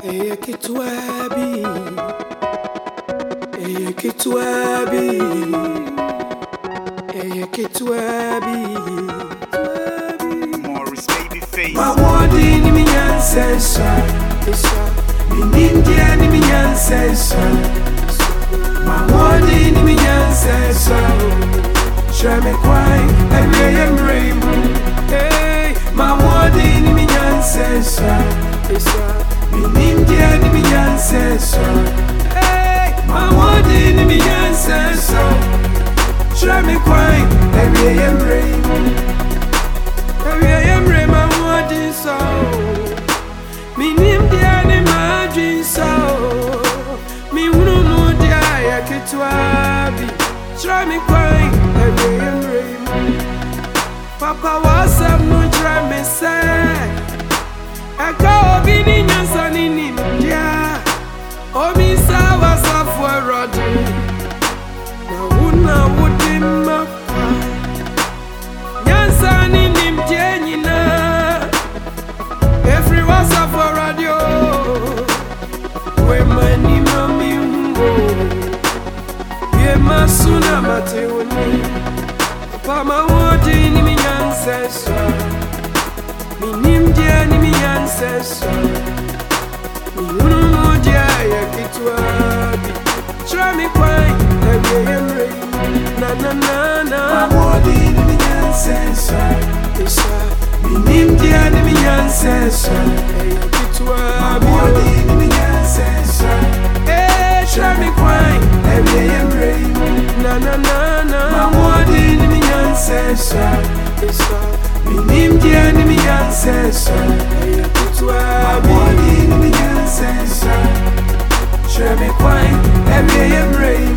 Ekitwabi, Ekitwabi, Ekitwabi. Morris Babyface. My wadi ni mi ancestor, mi India ni mi ancestor. My wadi ni mi ancestor. Show me why I am rainbow. Hey, my wadi ni mi ancestor. Mi India ni mi ancestor. Hey, my wadi ni mi ancestor. Show me why I am rainbow. I am rainbow. So, me nim dia ni madri so, me unu no dia ya kitwabi. Try me quite every Papa was a no try me say. I go be ni nyansa ni nim dia. O mi sa was a for rod. Na una wodim ma. Nyansa ni nim dia nyina. Every was up for radio. Where money, mommy, yeah, my son, I'm a teony. Papa, what in me ancestor? Me name, dear, me ancestor. Me, you know, dear, I get to a try me quite, na na na na. What in me ancestor? Me India ni mi ancestor. My body ni mi ancestor. Hey, show me why every am rain. Na na na na. My body ni mi ancestor. Me India ni mi ancestor. My body ni mi ancestor. Show me why every am rain.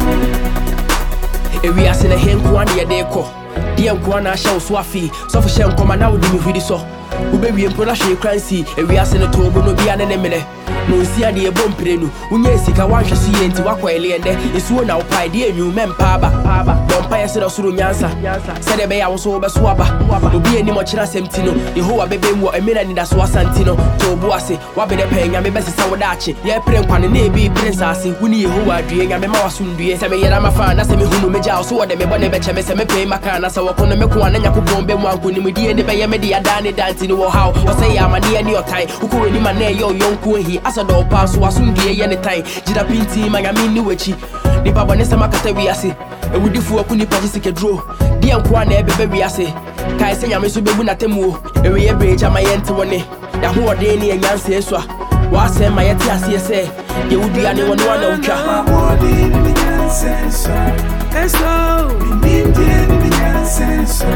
We are seeing a hand one year they call. Dear Kwana shall swaffy, so for shall come and now with me so. Who baby and Pronashe crancy, and we are sent a tobo no be an enemy. No see a dear bomprenu, Unyesika one shall see into Aquaili and there is one now pie dear new men paba. Bumpire said of Surunyansa, said a bay I was over swabba. Will be any much sentino, the whole baby were a minute in the Swasantino, to Boase, Wabby the paying, and best Sawadachi, yeah, Prince Navy, Princess, who knew who are doing, and Mamma soon be a Samayama fan, as a who may jail, so they may want to bet me pay my can as I walk on the Mekwan and Yakubombe one when we did the Bayamedia Danny dancing or how, or say I'm a near your time, who could any man your young queen, as a dog pass, was soon be any time, Jida Pinti, Miami, Newichi, the Babanessa Macataviasi, and we do for a Kuni Pacific draw. Dear Kwane, baby, I say, Kai say I'm a Subunatemu, a real bridge at my end to one, the whole day and Yancy Eswa. Was say my Tia say, you would be anyone one of my body in the ancestor. Let's go, me Indian in the ancestor.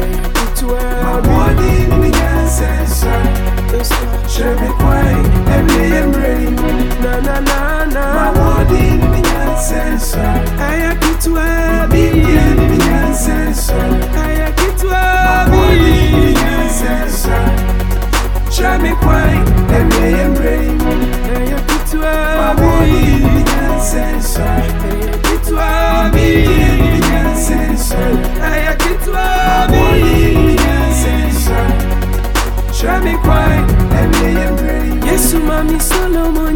My body in the ancestor. Show me why every am rain. Na na na na. My body in the ancestor. I get to be Indian in the ancestor. I get to be in the ancestor. Show me why every am rain. I get to my body in the ancestor. I get to be in the ancestor. I get to be in the ancestor. Show me why every am rain. Yes, mommy Solomon,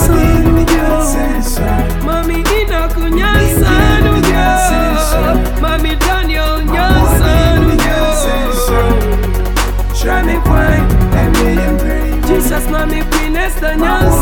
Yansan, mommy Enoch, Yansan, mommy Daniel, Yansan. Show me why every am rain. Jesus, mommy Queen Esther, Yansan.